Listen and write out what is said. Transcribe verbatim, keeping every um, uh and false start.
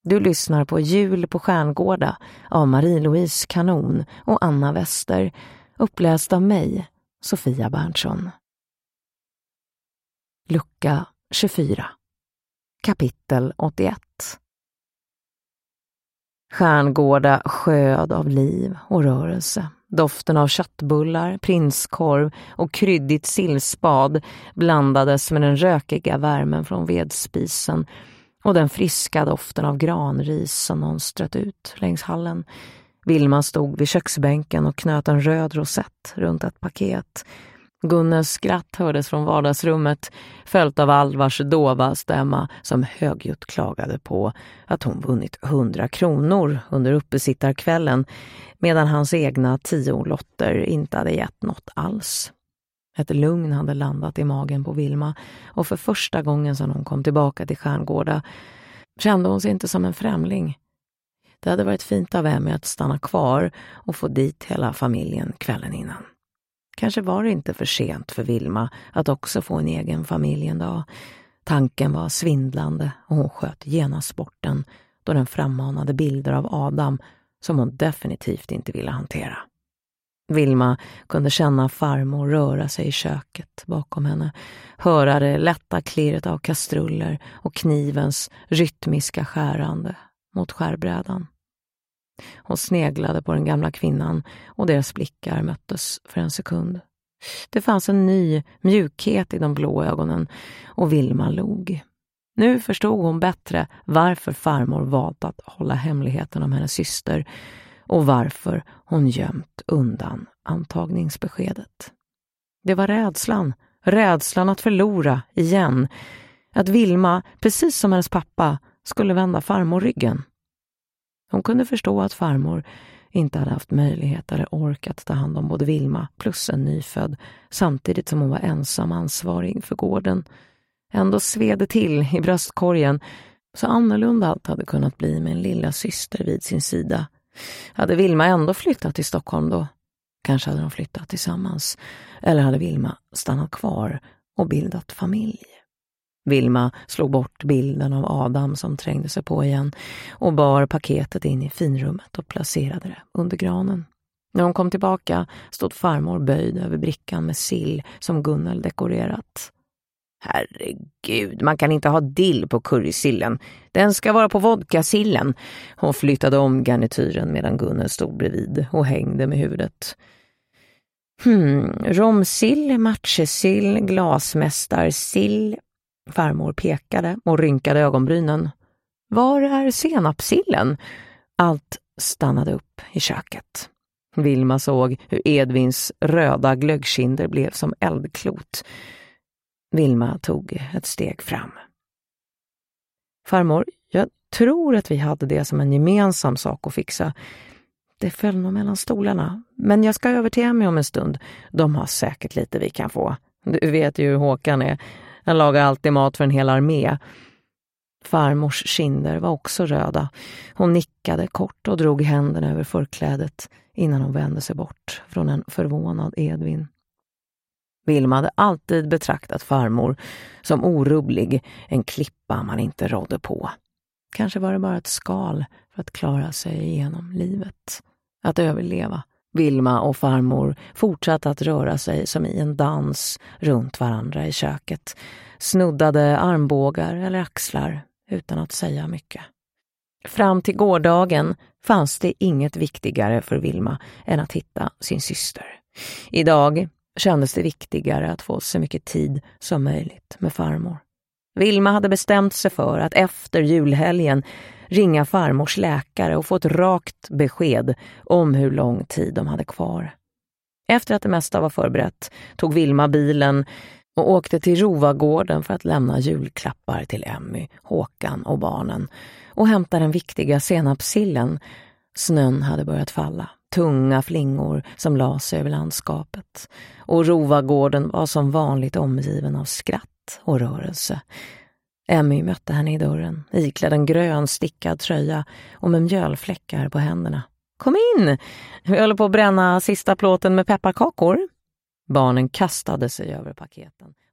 Du lyssnar på Jul på Stjärngårda av Marie-Louise Kanon och Anna Wester, uppläst av mig, Sofia Berntsson. Lucka tjugofyra. Kapitel åttioett. Stjärngårda sjöd av liv och rörelse. Doften av köttbullar, prinskorv och kryddigt sillspad blandades med den rökiga värmen från vedspisen och den friska doften av granris som någon strött ut längs hallen. Vilma stod vid köksbänken och knöt en röd rosett runt ett paket. Gunnels skratt hördes från vardagsrummet, följt av Alvars dova stämma som högljutt klagade på att hon vunnit hundra kronor under uppesittarkvällen, medan hans egna tio lotter inte hade gett något alls. Ett lugn hade landat i magen på Vilma, och för första gången sedan hon kom tillbaka till Stjärngårda kände hon sig inte som en främling. Det hade varit fint av Emmy att stanna kvar och få dit hela familjen kvällen innan. Kanske var det inte för sent för Vilma att också få en egen familj en dag. Tanken var svindlande och hon sköt genast bort den då den frammanade bilder av Adam som hon definitivt inte ville hantera. Vilma kunde känna farmor röra sig i köket bakom henne, höra det lätta klirret av kastruller och knivens rytmiska skärande mot skärbrädan. Hon sneglade på den gamla kvinnan och deras blickar möttes för en sekund. Det fanns en ny mjukhet i de blå ögonen och Vilma log. Nu förstod hon bättre varför farmor valt att hålla hemligheten om hennes syster och varför hon gömt undan antagningsbeskedet. Det var rädslan, rädslan att förlora igen. Att Vilma, precis som hennes pappa, skulle vända farmor ryggen. Hon kunde förstå att farmor inte hade haft möjlighet eller ork att ta hand om både Vilma plus en nyfödd, samtidigt som hon var ensam ansvarig för gården. Ändå sved till i bröstkorgen, så annorlunda allt hade kunnat bli med en lilla syster vid sin sida. Hade Vilma ändå flyttat till Stockholm då? Kanske hade de flyttat tillsammans. Eller hade Vilma stannat kvar och bildat familj? Vilma slog bort bilden av Adam som trängde sig på igen och bar paketet in i finrummet och placerade det under granen. När hon kom tillbaka stod farmor böjd över brickan med sill som Gunnel dekorerat. Herregud, man kan inte ha dill på currysillen. Den ska vara på vodkasillen. Hon flyttade om garnityren medan Gunnel stod bredvid och hängde med huvudet. Hmm, romsill, matjessill, glasmästarsill. Farmor pekade och rynkade ögonbrynen. Var är senapsillen? Allt stannade upp i köket. Vilma såg hur Edvins röda glöggkinder blev som eldklot. Vilma tog ett steg fram. Farmor, jag tror att vi hade det som en gemensam sak att fixa. Det föll nog mellan stolarna. Men jag ska över till Emmy om en stund. De har säkert lite vi kan få. Du vet ju hur Håkan är. Han lagar alltid mat för en hel armé. Farmors kinder var också röda. Hon nickade kort och drog händerna över förklädet innan hon vände sig bort från en förvånad Edvin. Vilma hade alltid betraktat farmor som orubblig, en klippa man inte rådde på. Kanske var det bara ett skal för att klara sig igenom livet, att överleva. Vilma och farmor fortsatte att röra sig som i en dans runt varandra i köket, snuddade armbågar eller axlar utan att säga mycket. Fram till gårdagen fanns det inget viktigare för Vilma än att hitta sin syster. Idag kändes det viktigare att få så mycket tid som möjligt med farmor. Vilma hade bestämt sig för att efter julhelgen ringa farmors läkare och få ett rakt besked om hur lång tid de hade kvar. Efter att det mesta var förberett tog Vilma bilen och åkte till Rovagården för att lämna julklappar till Emmy, Håkan och barnen och hämta den viktiga senapsillen. Snön hade börjat falla, tunga flingor som la sig över landskapet, och Rovagården var som vanligt omgiven av skratt och rörelse. Emmy mötte henne i dörren, iklädd en grön stickad tröja och med mjölfläckar på händerna. Kom in! Vi håller på att bränna sista plåten med pepparkakor. Barnen kastade sig över paketen